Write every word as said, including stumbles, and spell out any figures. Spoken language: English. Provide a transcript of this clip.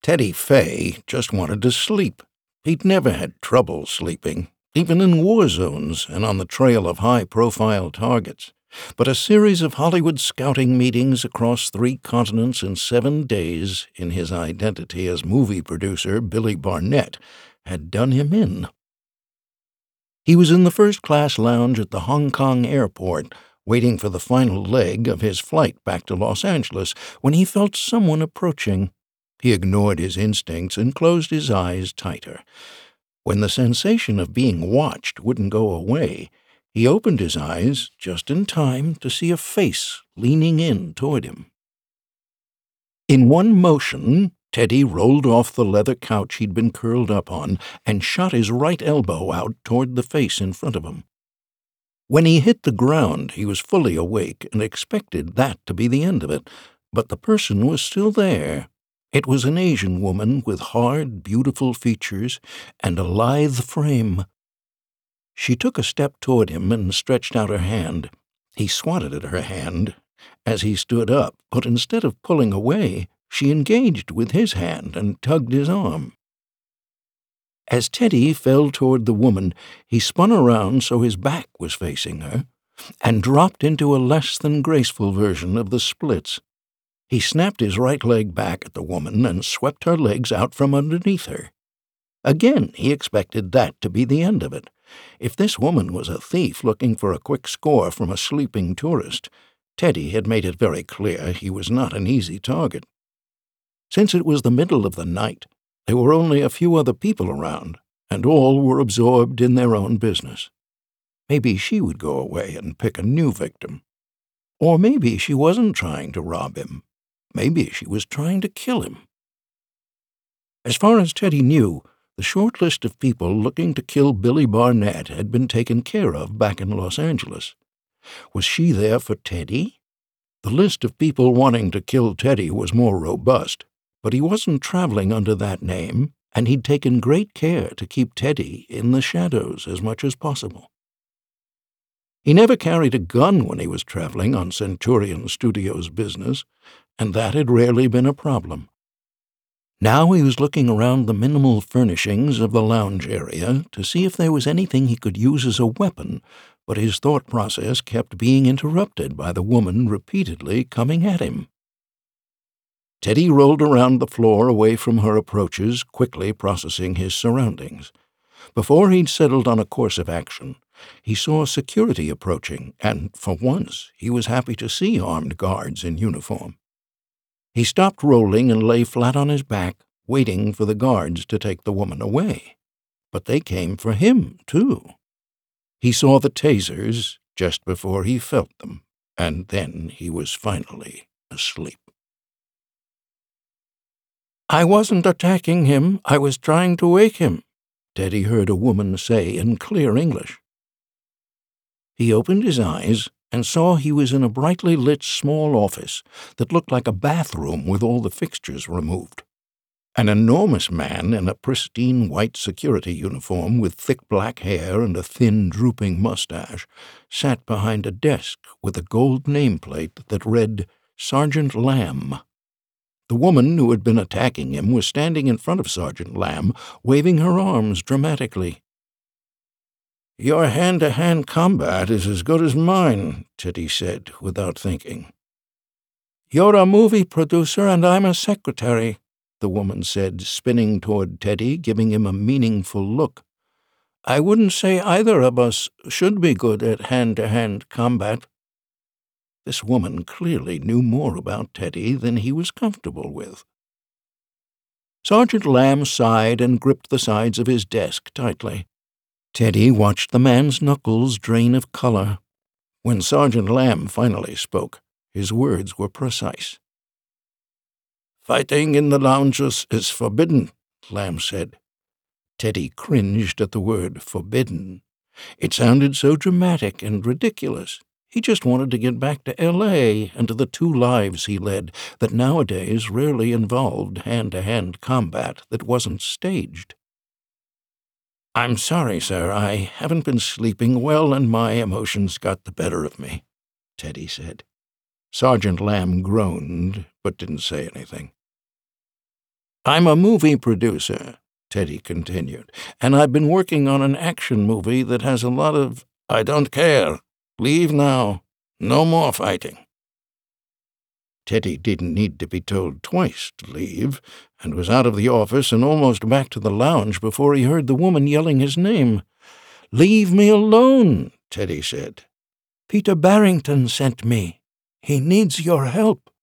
Teddy Fay just wanted to sleep. He'd never had trouble sleeping, even in war zones and on the trail of high-profile targets. But a series of Hollywood scouting meetings across three continents in seven days in his identity as movie producer Billy Barnett had done him in. He was in the first-class lounge at the Hong Kong airport, waiting for the final leg of his flight back to Los Angeles, when he felt someone approaching. He ignored his instincts and closed his eyes tighter. When the sensation of being watched wouldn't go away, he opened his eyes just in time to see a face leaning in toward him. In one motion, Teddy rolled off the leather couch he'd been curled up on and shot his right elbow out toward the face in front of him. When he hit the ground, he was fully awake and expected that to be the end of it, but the person was still there. It was an Asian woman with hard, beautiful features and a lithe frame. She took a step toward him and stretched out her hand. He swatted at her hand as he stood up, but instead of pulling away, she engaged with his hand and tugged his arm. As Teddy fell toward the woman, he spun around so his back was facing her and dropped into a less than graceful version of the splits. He snapped his right leg back at the woman and swept her legs out from underneath her. Again, he expected that to be the end of it. If this woman was a thief looking for a quick score from a sleeping tourist, Teddy had made it very clear he was not an easy target. Since it was the middle of the night, there were only a few other people around, and all were absorbed in their own business. Maybe she would go away and pick a new victim. Or maybe she wasn't trying to rob him. Maybe she was trying to kill him. As far as Teddy knew, the short list of people looking to kill Billy Barnett had been taken care of back in Los Angeles. Was she there for Teddy? The list of people wanting to kill Teddy was more robust, but he wasn't traveling under that name, and he'd taken great care to keep Teddy in the shadows as much as possible. He never carried a gun when he was traveling on Centurion Studios business, and that had rarely been a problem. Now he was looking around the minimal furnishings of the lounge area to see if there was anything he could use as a weapon, but his thought process kept being interrupted by the woman repeatedly coming at him. Teddy rolled around the floor away from her approaches, quickly processing his surroundings. Before he'd settled on a course of action, he saw security approaching, and for once he was happy to see armed guards in uniform. He stopped rolling and lay flat on his back, waiting for the guards to take the woman away. But they came for him, too. He saw the tasers just before he felt them, and then he was finally asleep. "I wasn't attacking him, I was trying to wake him," Teddy heard a woman say in clear English. He opened his eyes and saw he was in a brightly lit small office that looked like a bathroom with all the fixtures removed. An enormous man in a pristine white security uniform with thick black hair and a thin, drooping mustache sat behind a desk with a gold nameplate that read Sergeant Lamb. The woman who had been attacking him was standing in front of Sergeant Lamb, waving her arms dramatically. "Your hand-to-hand combat is as good as mine," Teddy said, without thinking. "You're a movie producer and I'm a secretary," the woman said, spinning toward Teddy, giving him a meaningful look. "I wouldn't say either of us should be good at hand-to-hand combat." This woman clearly knew more about Teddy than he was comfortable with. Sergeant Lamb sighed and gripped the sides of his desk tightly. Teddy watched the man's knuckles drain of color. When Sergeant Lamb finally spoke, his words were precise. "Fighting in the lounges is forbidden," Lamb said. Teddy cringed at the word forbidden. It sounded so dramatic and ridiculous. He just wanted to get back to L A and to the two lives he led that nowadays rarely involved hand-to-hand combat that wasn't staged. "I'm sorry, sir, I haven't been sleeping well and my emotions got the better of me," Teddy said. Sergeant Lamb groaned, but didn't say anything. I'm a movie producer," Teddy continued, "and I've been working on an action movie that has a lot of—" "I don't care. Leave now. No more fighting." Teddy didn't need to be told twice to leave, and was out of the office and almost back to the lounge before he heard the woman yelling his name. "Leave me alone," Teddy said. "Peter Barrington sent me. He needs your help."